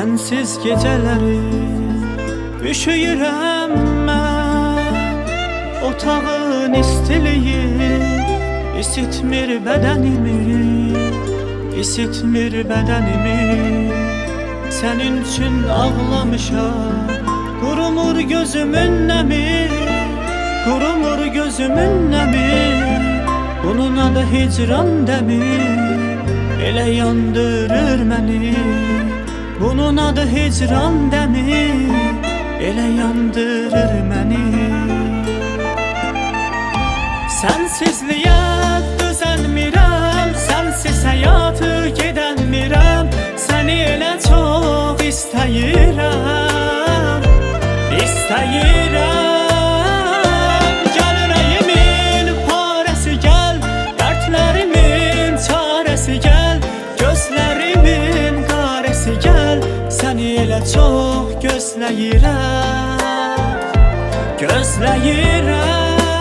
Sensiz geceleri üşüyürəm mən. Otağın istiliyi isitmir bədənimi, isitmir bədənimi. Sənin üçün ağlamışam, qurumur gözümün nəmi, qurumur gözümün nəmi. Bunun adı hicran dəmi, elə yandırır məni. Bunun adı hicran dəmi, elə yandırır məni. Sənsizliyə düzəlmirəm, sənsiz həyatı gedənmirəm. Səni elə çox istəyirəm, istəyirəm. Gəl ürəyimin parəsi gəl, dərdlərimin çarəsi gəl, gözlərimin qarəsi gəl. Səni elə çox gözləyirəm, gözləyirəm.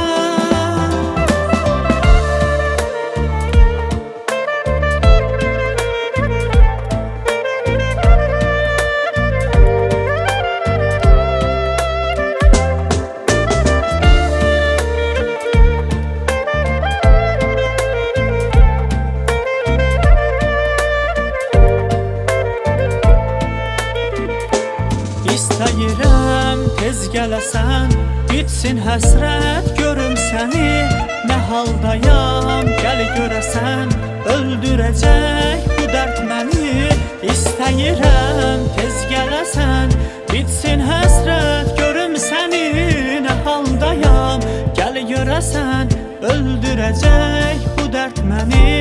İstəyirəm tez gələsən, bitsin həsrət görüm səni. Nə haldayam gəl görəsən, öldürəcək bu dərd məni. İstəyirəm tez gələsən, bitsin həsrət görüm səni. Nə haldayam gəl görəsən, öldürəcək bu dərd məni.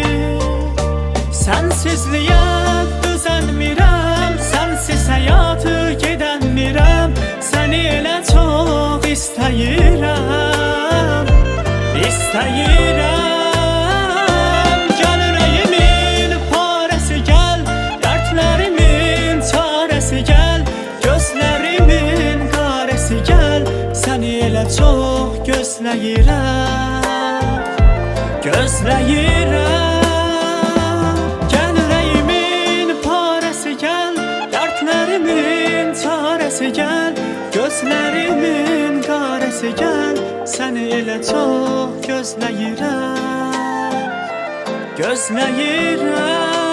Sənsizliyə düzəlmirəm, sənsiz həyatı gedənmirəm. Səni elə çox istəyirəm, istəyirəm. Gəl ürəyimin parəsi gəl, dərdlərimin çarəsi gəl, gözlərimin qarəsi gəl. Səni elə çox gözləyirəm, gözləyirəm. Gəl, gözlərimin qarəsi gəl. Səni elə çox gözləyirəm, gözləyirəm.